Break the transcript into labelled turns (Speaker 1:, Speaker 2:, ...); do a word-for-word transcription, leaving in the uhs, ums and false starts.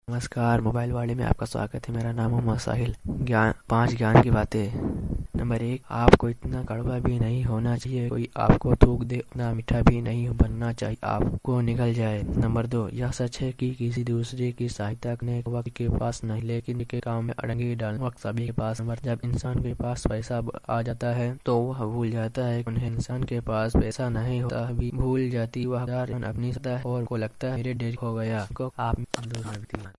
Speaker 1: नमस्कार, मोबाइल वाले में आपका स्वागत है। मेरा नाम है साहिल। ज्ञान पांच ज्ञान की बातें। नंबर एक, आपको इतना कड़वा भी नहीं होना चाहिए कोई आपको थूक दे, उतना मीठा भी नहीं बनना चाहिए आपको निगल जाए। नंबर दो, यह सच है कि किसी दूसरे की सहायता करने के वक्त के पास नहीं, लेकिन के काम में अड़ंगी डालने वक्त सभी के पास। नंबर, जब इंसान के पास पैसा आ जाता है तो वह भूल जाता है उन्हें इंसान के पास पैसा नहीं होता भी भूल जाती वह अपनी सत्ता और को लगता है मेरे डेज हो गया को आप